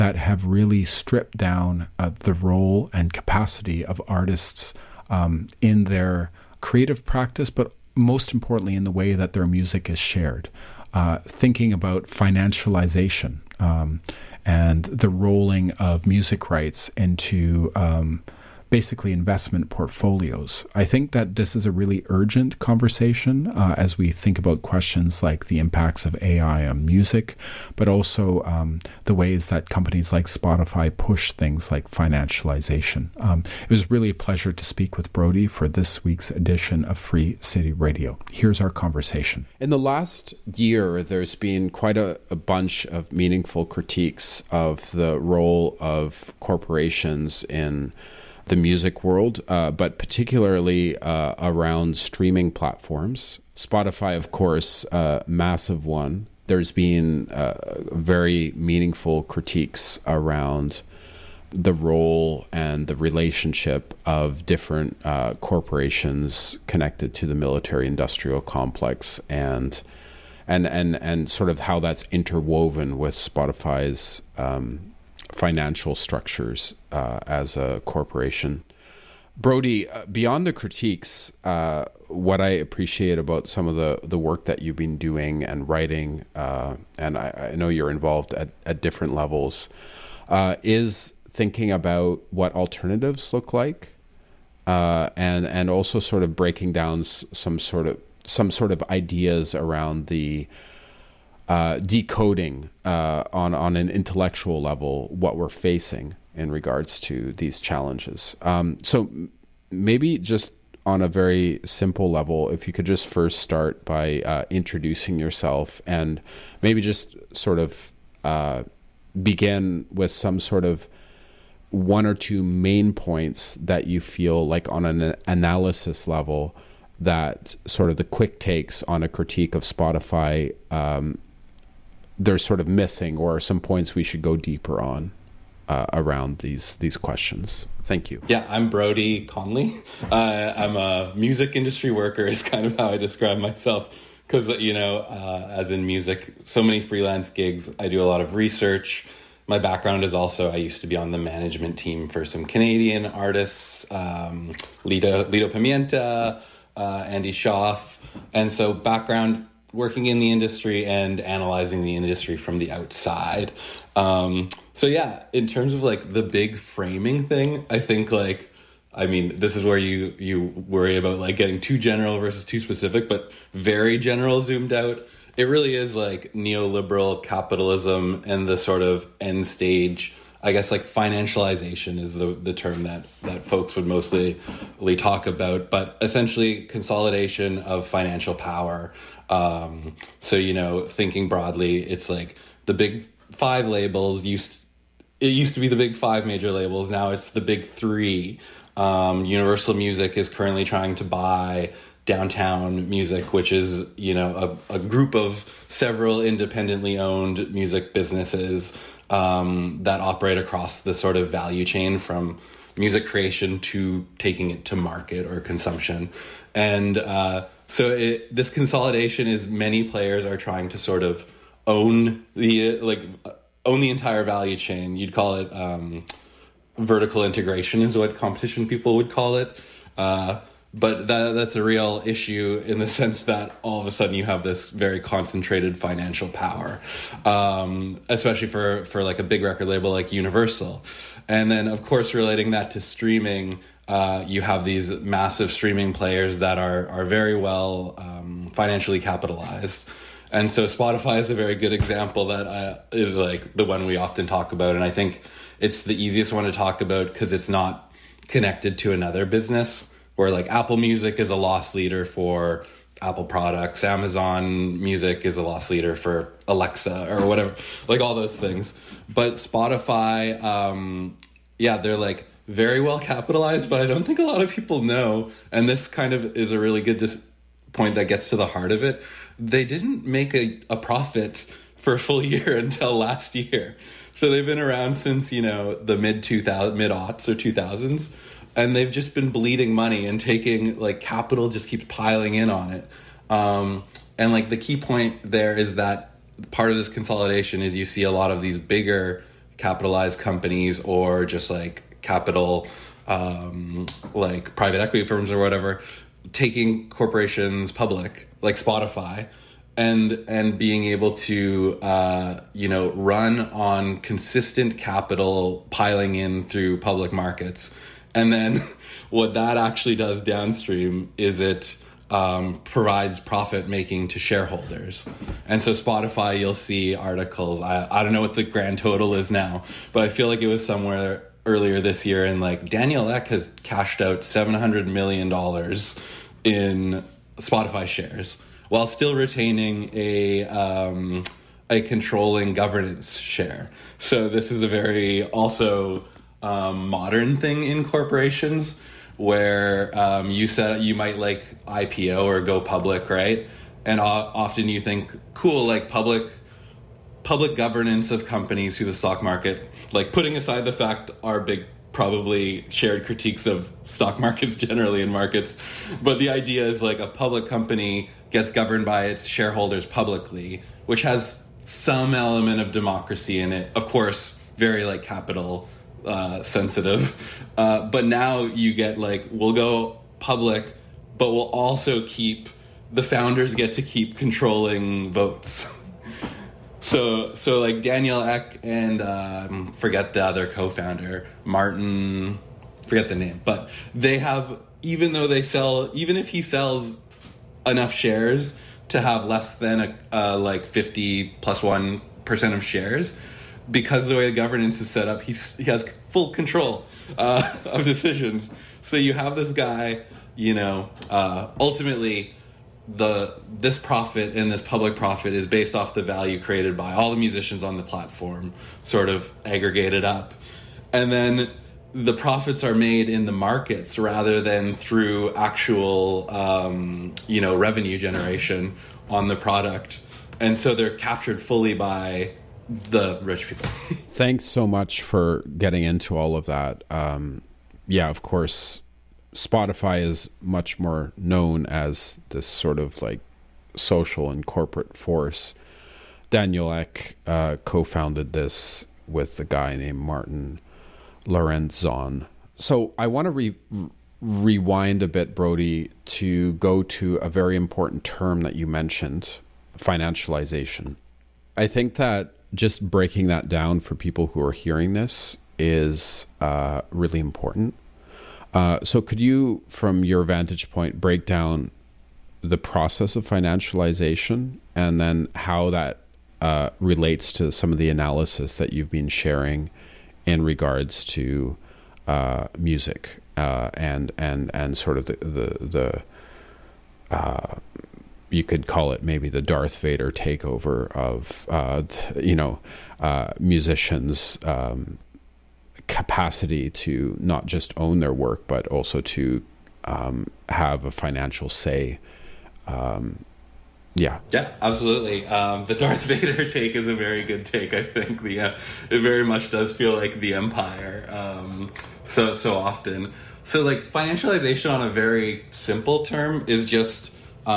that have really stripped down the role and capacity of artists in their creative practice, but most importantly in the way that their music is shared. Thinking about financialization and the rolling of music rights into basically investment portfolios. I think that this is a really urgent conversation as we think about questions like the impacts of AI on music, but also the ways that companies like Spotify push things like financialization. It was really a pleasure to speak with Brody for this week's edition of Free City Radio. Here's our conversation. In the last year, there's been quite a bunch of meaningful critiques of the role of corporations in the music world, but particularly around streaming platforms. Spotify, of course, massive one. There's been very meaningful critiques around the role and the relationship of different corporations connected to the military-industrial complex, and sort of how that's interwoven with Spotify's financial structures as a corporation. Brody, beyond the critiques, what I appreciate about some of the work that you've been doing and writing, and I know you're involved at different levels, is thinking about what alternatives look like, and also sort of breaking down some sort of ideas around the decoding on an intellectual level what we're facing in regards to these challenges. So maybe just on a very simple level, if you could just first start by introducing yourself and maybe just sort of begin with some sort of one or two main points that you feel like on an analysis level that sort of the quick takes on a critique of Spotify they're sort of missing, or some points we should go deeper on around these questions. Thank you. Yeah, I'm Brody Conley. I'm a music industry worker is kind of how I describe myself, because, as in music, so many freelance gigs, I do a lot of research. My background is also, I used to be on the management team for some Canadian artists, Lido Pimienta, Andy Schaaf. And so background working in the industry and analyzing the industry from the outside. So yeah, in terms of like the big framing thing, I think this is where you worry about like getting too general versus too specific, but very general zoomed out. It really is like neoliberal capitalism and the sort of end stage, I guess like financialization is the term that folks would mostly talk about, but essentially consolidation of financial power. So, thinking broadly, it's like the big five labels used to be the big five major labels. Now it's the big three. Universal Music is currently trying to buy Downtown Music, which is, a group of several independently owned music businesses that operate across the sort of value chain from music creation to taking it to market or consumption. And so this consolidation is many players are trying to sort of own the entire value chain. You'd call it vertical integration is what competition people would call it. But that's a real issue in the sense that all of a sudden you have this very concentrated financial power, especially for like a big record label like Universal. And then, of course, relating that to streaming, you have these massive streaming players that are very well financially capitalized. And so Spotify is a very good example that is like the one we often talk about. And I think it's the easiest one to talk about because it's not connected to another business. Where like Apple Music is a loss leader for Apple products, Amazon Music is a loss leader for Alexa or whatever, like all those things. But Spotify, they're like very well capitalized, but I don't think a lot of people know. And this kind of is a really good point that gets to the heart of it. They didn't make a profit for a full year until last year. So they've been around since, the mid-aughts or 2000s. And they've just been bleeding money and taking, like, capital just keeps piling in on it. And, like, the key point there is that part of this consolidation is you see a lot of these bigger capitalized companies or just like capital, like private equity firms or whatever, taking corporations public, like Spotify, and being able to run on consistent capital piling in through public markets. And then what that actually does downstream is it provides profit making to shareholders. And so Spotify, you'll see articles, I don't know what the grand total is now, but I feel like it was somewhere earlier this year, and like Daniel Ek has cashed out $700 million in Spotify shares while still retaining a controlling governance share. So this is a very also modern thing in corporations, where you might like IPO or go public, right? And often you think, cool, like public governance of companies through the stock market, like putting aside the fact our big probably shared critiques of stock markets generally and markets, but the idea is like a public company gets governed by its shareholders publicly, which has some element of democracy in it. Of course, very like capital sensitive, but now you get like, we'll go public, but we'll also keep, the founders get to keep controlling votes. So like Daniel Ek and forget the other co-founder, Martin, forget the name, but they have, even if he sells enough shares to have less than like 50+1% of shares, because the way the governance is set up, he has full control of decisions. So you have this guy, ultimately this profit and this public profit is based off the value created by all the musicians on the platform, sort of aggregated up. And then the profits are made in the markets rather than through actual, revenue generation on the product. And so they're captured fully by the rich people. Thanks so much for getting into all of that. Of course, Spotify is much more known as this sort of like social and corporate force. Daniel Ek co-founded this with a guy named Martin Lorenzon. So I want to rewind a bit, Brody, to go to a very important term that you mentioned, financialization. I think that just breaking that down for people who are hearing this is really important. So could you, from your vantage point, break down the process of financialization and then how that relates to some of the analysis that you've been sharing in regards to music and sort of the you could call it maybe the Darth Vader takeover of musicians' capacity to not just own their work but also to have a financial say. Yeah, absolutely. The Darth Vader take is a very good take. I think it very much does feel like the Empire so often. So like financialization on a very simple term is just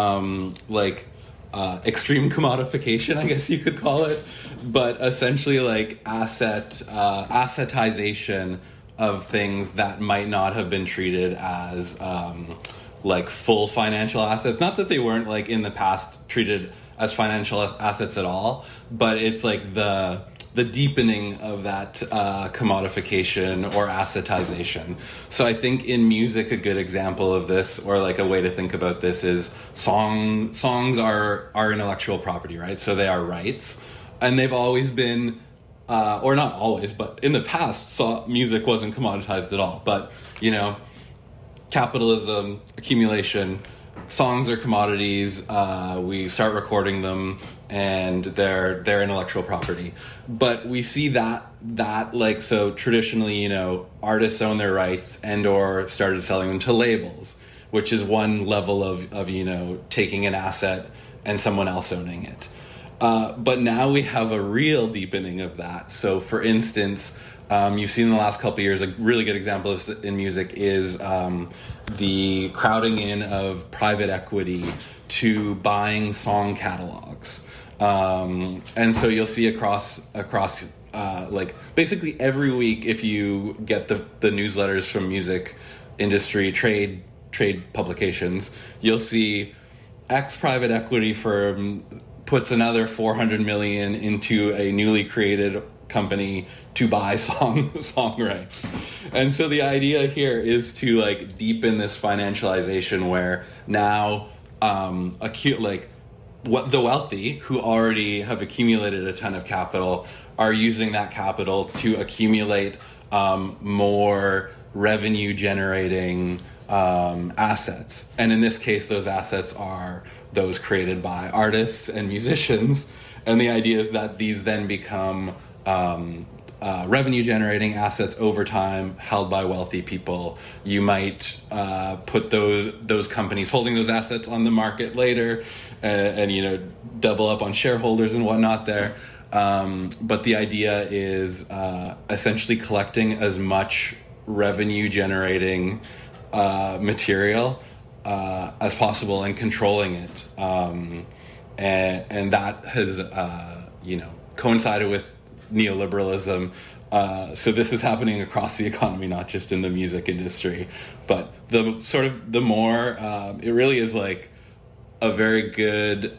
extreme commodification, I guess you could call it, but essentially like assetization of things that might not have been treated as like full financial assets. Not that they weren't like in the past treated as financial assets at all, but it's like the deepening of that commodification or assetization. So I think in music, a good example of this, or like a way to think about this, is songs are intellectual property, right? So they are rights, and they've always been, or not always, but in the past, music wasn't commoditized at all. But capitalism, accumulation, songs are commodities. We start recording them, and they're intellectual property. But we see that like, so traditionally, artists own their rights and or started selling them to labels, which is one level of taking an asset and someone else owning it. But now we have a real deepening of that. So for instance, you've seen in the last couple of years, a really good example of this in music is the crowding in of private equity to buying song catalogs. And so you'll see across like basically every week, if you get the newsletters from music industry trade publications, you'll see X private equity firm puts another 400 million into a newly created company to buy song rights. And so the idea here is to like deepen this financialization where now what the wealthy who already have accumulated a ton of capital are using that capital to accumulate more revenue generating assets. And in this case, those assets are those created by artists and musicians. And the idea is that these then become revenue generating assets over time held by wealthy people. You might put those companies holding those assets on the market later and you know, double up on shareholders and whatnot there. But the idea is essentially collecting as much revenue generating material as possible and controlling it. And that has, coincided with neoliberalism. So this is happening across the economy, not just in the music industry. But the more, it really is like a very good,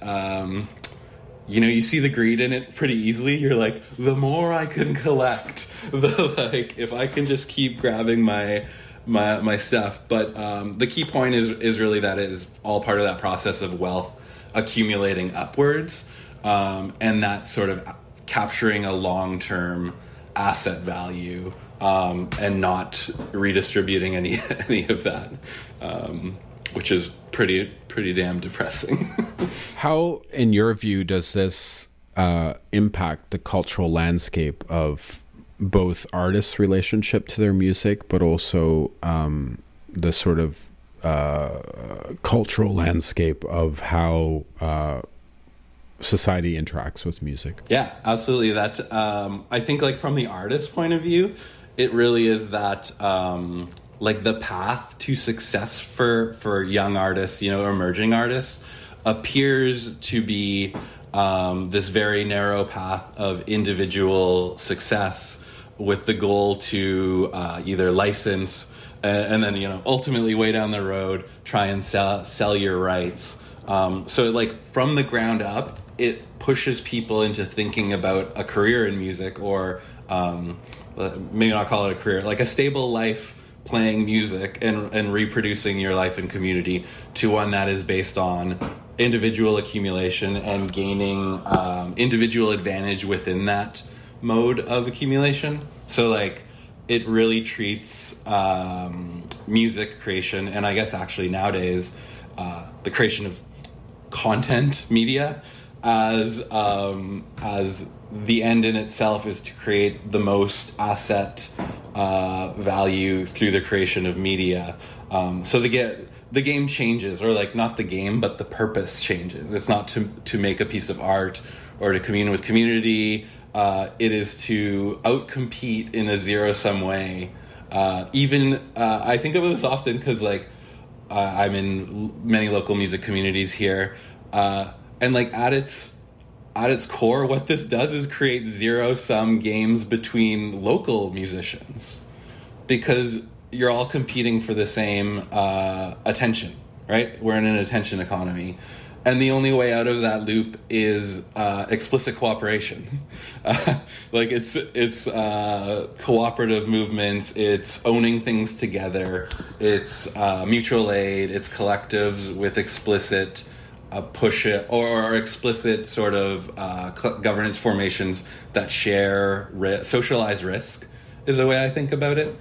you see the greed in it pretty easily. You're like, the more I can collect, if I can just keep grabbing my stuff. But the key point is really that it is all part of that process of wealth accumulating upwards, and that sort of capturing a long-term asset value, and not redistributing any of that, which is pretty damn depressing. How, in your view, does this impact the cultural landscape of both artists' relationship to their music, but also the sort of cultural landscape of how society interacts with music? Yeah, absolutely. That I think, like, from the artist's point of view, it really is that like the path to success for young artists, emerging artists, appears to be this very narrow path of individual success with the goal to either license and then, ultimately way down the road, try and sell your rights. So like from the ground up, it pushes people into thinking about a career in music, or maybe not call it a career, like a stable life playing music and reproducing your life and community, to one that is based on individual accumulation and gaining individual advantage within that mode of accumulation. So like it really treats music creation, and I guess actually nowadays the creation of content media, as the end in itself is to create the most asset value through the creation of media. So the game changes, or like not the game, but the purpose changes. It's not to make a piece of art or to commune with community. It is to outcompete in a zero-sum way. I think of this often because like I'm in many local music communities here, and like at its core, what this does is create zero-sum games between local musicians, because you're all competing for the same attention, right? We're in an attention economy. And the only way out of that loop is explicit cooperation. Like it's cooperative movements, it's owning things together, it's mutual aid, it's collectives with explicit push it or explicit sort of governance formations that share socialize risk is the way I think about it.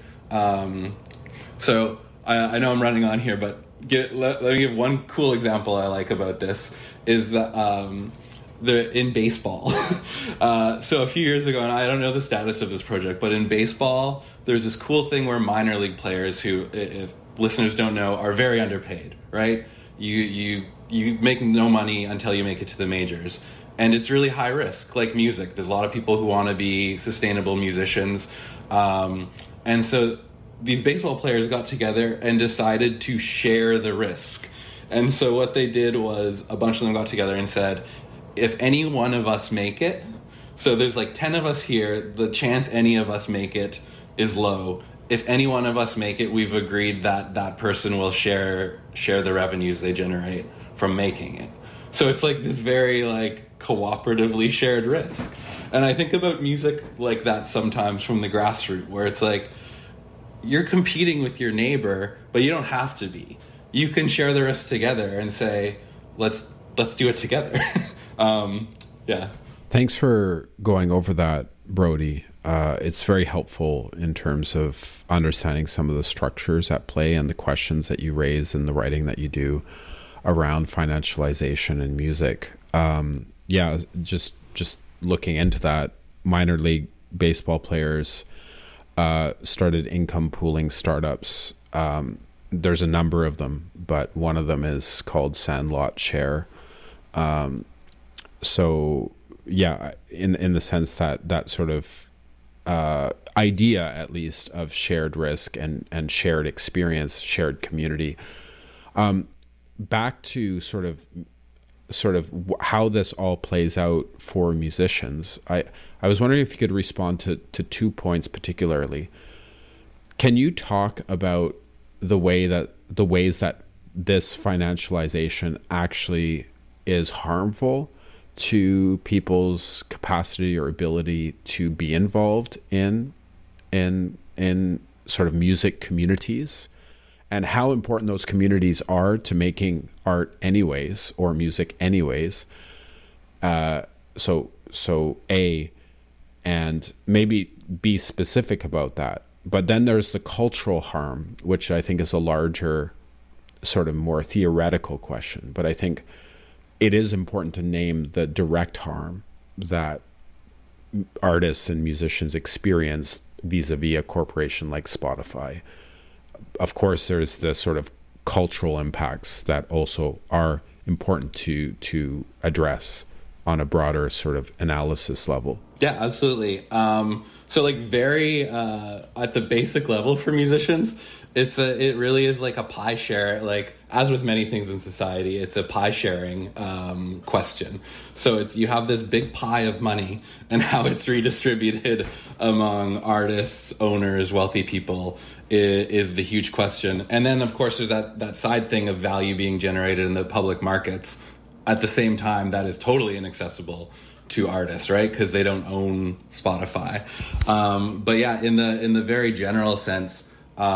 So I know I'm running on here, but let me give one cool example I like about this is that in baseball. So a few years ago, and I don't know the status of this project, but in baseball, there's this cool thing where minor league players who, if listeners don't know, are very underpaid, right? You make no money until you make it to the majors. And it's really high risk, like music. There's a lot of people who want to be sustainable musicians. And so these baseball players got together and decided to share the risk. And so what they did was a bunch of them got together and said, if any one of us make it, So there's like 10 of us here. The chance any of us make it is low. If any one of us make it, we've agreed that that person will share the revenues they generate from making it. So it's like this very like cooperatively shared risk. And I think about music like that sometimes from the grassroots, where it's like you're competing with your neighbor, but you don't have to be. You can share the risk together and say, let's do it together. Yeah. Thanks for going over that, Brody. It's very helpful in terms of understanding some of the structures at play and the questions that you raise in the writing that you do around financialization in music. Yeah, just looking into that, minor league baseball players started income pooling startups. There's a number of them, but one of them is called Sandlot Share. So yeah, in the sense that sort of idea, at least, of shared risk and shared experience, shared community. Back to sort of how this all plays out for musicians. I was wondering if you could respond to 2 points particularly. Can you talk about the ways that this financialization actually is harmful to people's capacity or ability to be involved in sort of music communities, and how important those communities are to making art anyways, or music anyways? So A, and maybe be specific about that. But then there's the cultural harm, which I think is a larger, sort of more theoretical question. But I think it is important to name the direct harm that artists and musicians experience vis-a-vis a corporation like Spotify. Of course, there's the sort of cultural impacts that also are important to address on a broader sort of analysis level. Yeah, absolutely. So like very at the basic level for musicians, it really is like a pie share. Like, as with many things in society, it's a pie sharing question. So you have this big pie of money, and how it's redistributed among artists, owners, wealthy people is the huge question. And then of course there's that side thing of value being generated in the public markets. At the same time, that is totally inaccessible to artists, right? Because they don't own Spotify. But yeah, in the very general sense,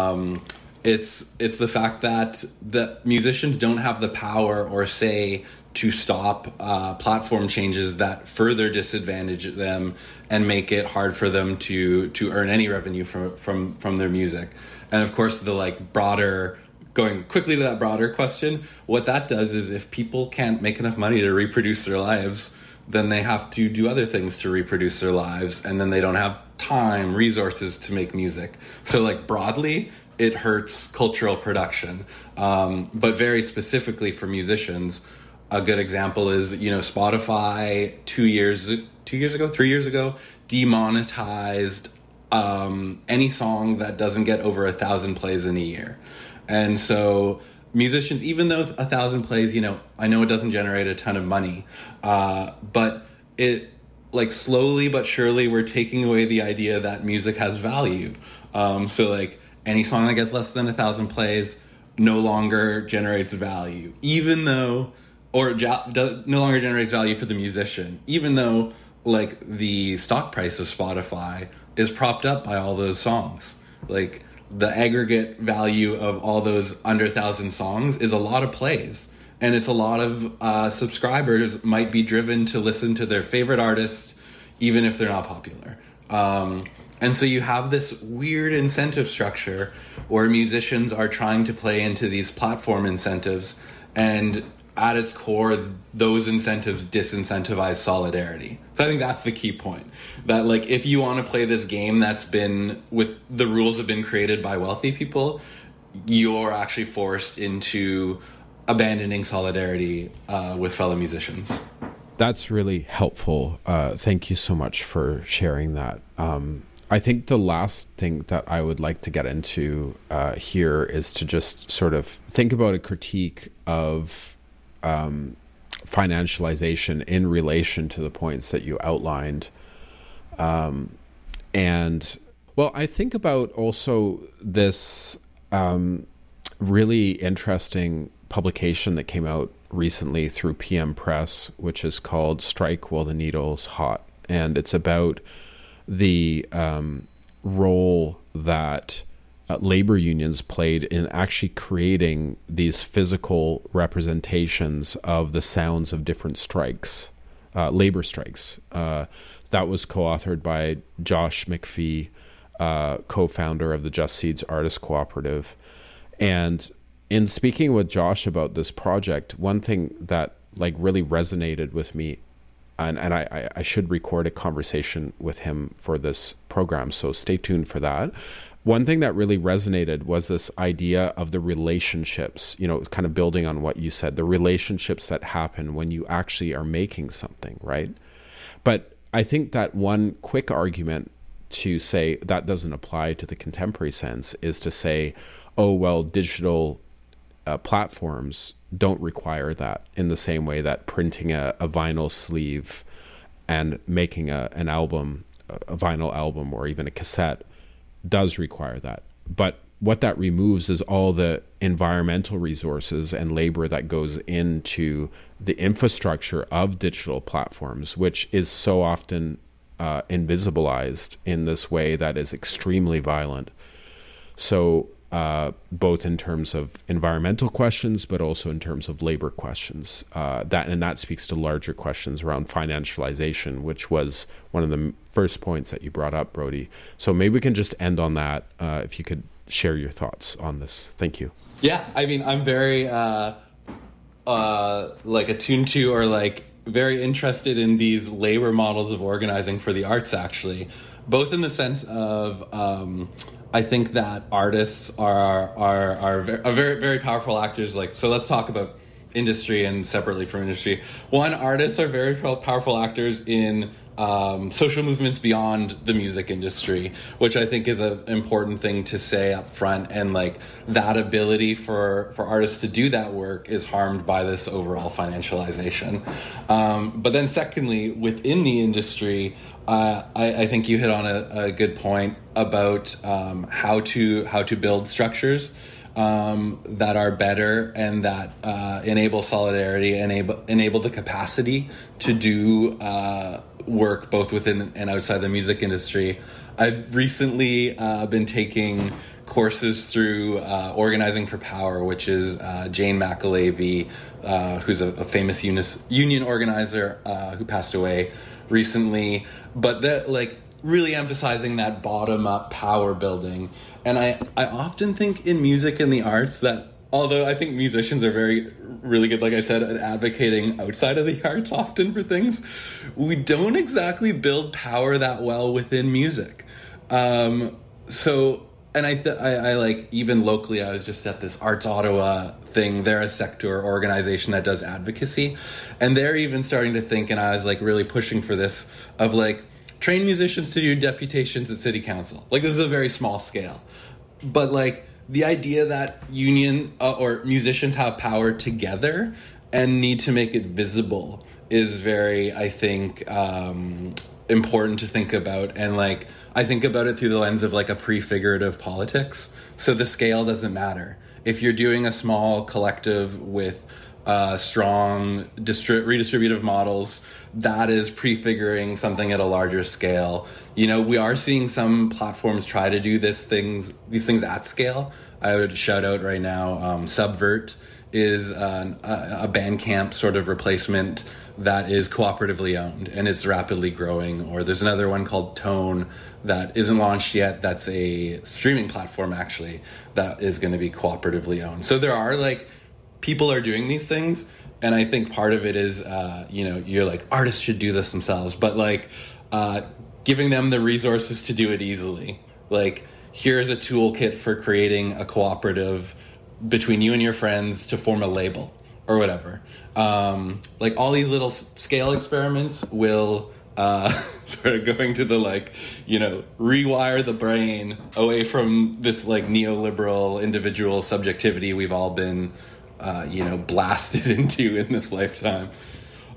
it's the fact that the musicians don't have the power or say to stop platform changes that further disadvantage them and make it hard for them to earn any revenue from their music. And of course, the like broader, going quickly to that broader question, what that does is if people can't make enough money to reproduce their lives, then they have to do other things to reproduce their lives, and then they don't have time, resources to make music. So like broadly, it hurts cultural production. But very specifically for musicians, a good example is, Spotify 3 years ago, demonetized any song that doesn't get over 1,000 plays in a year. And so musicians, even though 1,000 plays, I know it doesn't generate a ton of money, but it, like, slowly but surely we're taking away the idea that music has value. So like any song that gets less than 1,000 plays no longer generates value, even though, or no longer generates value for the musician, even though like the stock price of Spotify is propped up by all those songs. Like, the aggregate value of all those under 1,000 songs is a lot of plays. And it's a lot of subscribers might be driven to listen to their favorite artists, even if they're not popular. And so you have this weird incentive structure where musicians are trying to play into these platform incentives. And at its core, those incentives disincentivize solidarity. So I think that's the key point. That, like, if you want to play this game that's been, with the rules have been created by wealthy people, you're actually forced into abandoning solidarity with fellow musicians. That's really helpful. Thank you so much for sharing that. I think the last thing that I would like to get into here is to just sort of think about a critique of financialization in relation to the points that you outlined And well, I think about also this really interesting publication that came out recently through PM Press, which is called Strike While the Needle's Hot. And it's about the role that labor unions played in actually creating these physical representations of the sounds of different strikes, labor strikes. That was co-authored by Josh McPhee, co-founder of the Just Seeds Artist Cooperative. And in speaking with Josh about this project, one thing that like really resonated with me, and I should record a conversation with him for this program, so stay tuned for that. One thing that really resonated was this idea of the relationships, kind of building on what you said, the relationships that happen when you actually are making something, right? But I think that one quick argument to say that doesn't apply to the contemporary sense is to say, oh, well, digital platforms don't require that in the same way that printing a vinyl sleeve and making an album, a vinyl album or even a cassette does require that. But what that removes is all the environmental resources and labor that goes into the infrastructure of digital platforms, which is so often invisibilized in this way that is extremely violent. So both in terms of environmental questions, but also in terms of labor questions. That speaks to larger questions around financialization, which was one of the first points that you brought up, Brody. So maybe we can just end on that, if you could share your thoughts on this. Thank you. Yeah, I mean, I'm very attuned to or very interested in these labor models of organizing for the arts, actually, both in the sense of I think that artists are very, very powerful actors. So let's talk about industry and separately from industry. One, artists are very powerful actors in social movements beyond the music industry, which I think is an important thing to say up front. And that ability for artists to do that work is harmed by this overall financialization. But then secondly, within the industry, I think you hit on a good point about how to build structures that are better and that enable solidarity, enable the capacity to do work both within and outside the music industry. I've recently been taking courses through Organizing for Power, which is Jane McAlevey, who's a famous union organizer who passed away recently, but that really emphasizing that bottom-up power building. And I often think in music and the arts that although I think musicians are really good, like I said, at advocating outside of the arts often for things, we don't exactly build power that well within music. And I even locally, I was just at this Arts Ottawa thing. They're a sector organization that does advocacy, and they're even starting to think, and I was really pushing for this, of train musicians to do deputations at city council. This is a very small scale, but the idea that union or musicians have power together and need to make it visible is very, I think, important to think about. And I think about it through the lens of a prefigurative politics. So the scale doesn't matter. If you're doing a small collective with strong redistributive models, that is prefiguring something at a larger scale. We are seeing some platforms try to do these things at scale. I would shout out right now, Subvert is a Bandcamp sort of replacement that is cooperatively owned, and it's rapidly growing. Or there's another one called Tone that isn't launched yet. That's a streaming platform, actually, that is going to be cooperatively owned. So there are people are doing these things, and I think part of it is, you're artists should do this themselves, but giving them the resources to do it easily. Here's a toolkit for creating a cooperative between you and your friends to form a label or whatever. All these little scale experiments will sort of going to the rewire the brain away from this neoliberal individual subjectivity we've all been blasted into in this lifetime.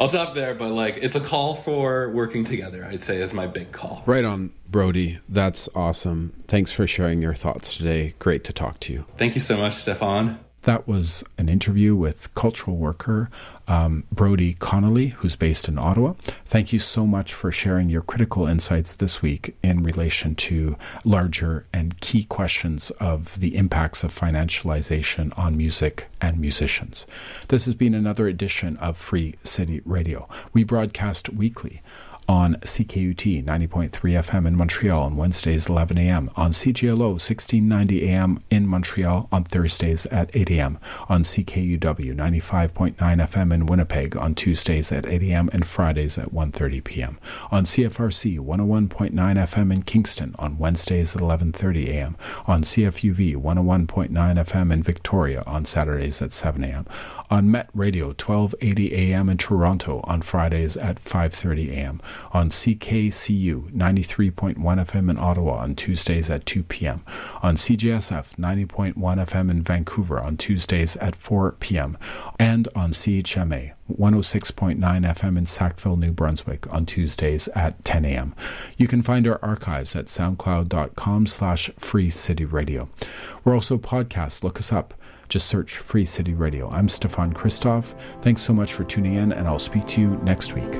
I'll stop there, but like it's a call for working together, I'd say, is my big call. Right on, Brody. That's awesome. Thanks for sharing your thoughts today. Great to talk to you. Thank you so much, Stefan. That was an interview with cultural worker Brody Connolly, who's based in Ottawa. Thank you so much for sharing your critical insights this week in relation to larger and key questions of the impacts of financialization on music and musicians. This has been another edition of Free City Radio. We broadcast weekly on CKUT 90.3 FM in Montreal on Wednesdays 11 a.m., on CGLO 1690 a.m. in Montreal on Thursdays at 8 a.m., on CKUW 95.9 FM in Winnipeg on Tuesdays at 8 a.m. and Fridays at 1:30 p.m., on CFRC 101.9 FM in Kingston on Wednesdays at 11:30 a.m., on CFUV 101.9 FM in Victoria on Saturdays at 7 a.m., on Met Radio 1280 a.m. in Toronto on Fridays at 5:30 a.m., on CKCU 93.1 FM in Ottawa on Tuesdays at 2 p.m., on CJSF 90.1 FM in Vancouver on Tuesdays at 4 p.m., and on CHMA 106.9 FM in Sackville, New Brunswick on Tuesdays at 10 a.m. You can find our archives at soundcloud.com/freecityradio. We're also podcasts. Look us up. Just search Free City Radio. I'm Stefan Christoff. Thanks so much for tuning in, and I'll speak to you next week.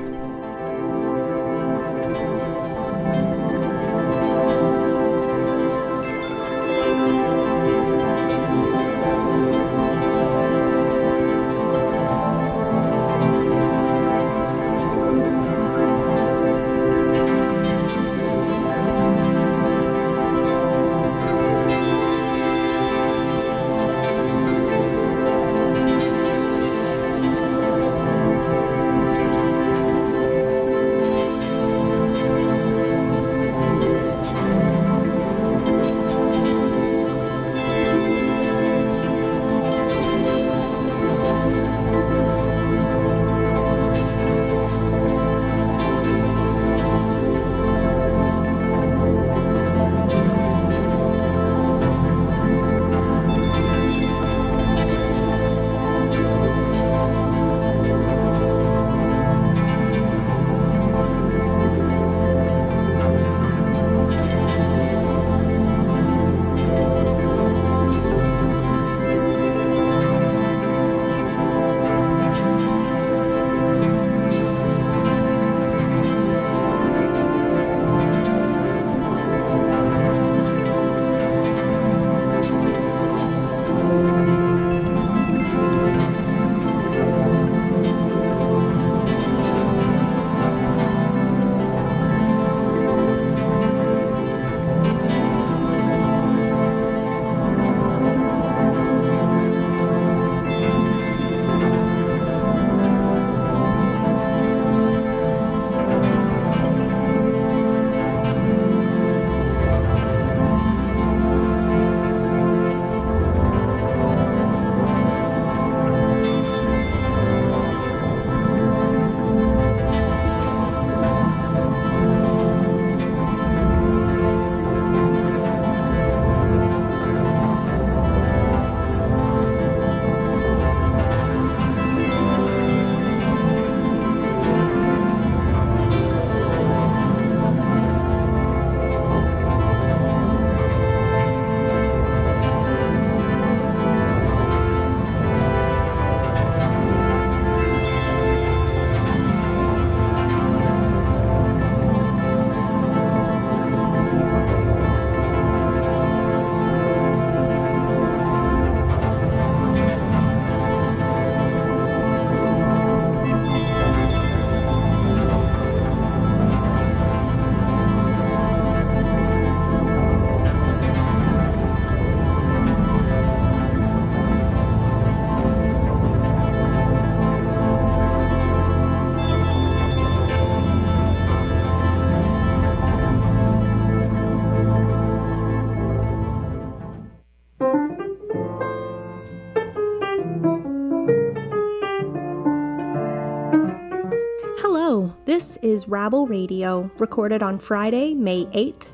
This is Rabble Radio, recorded on Friday, May 8th,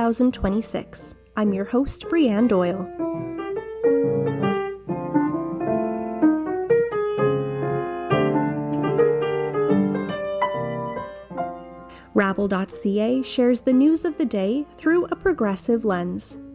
2026. I'm your host, Brianne Doyle. Rabble.ca shares the news of the day through a progressive lens.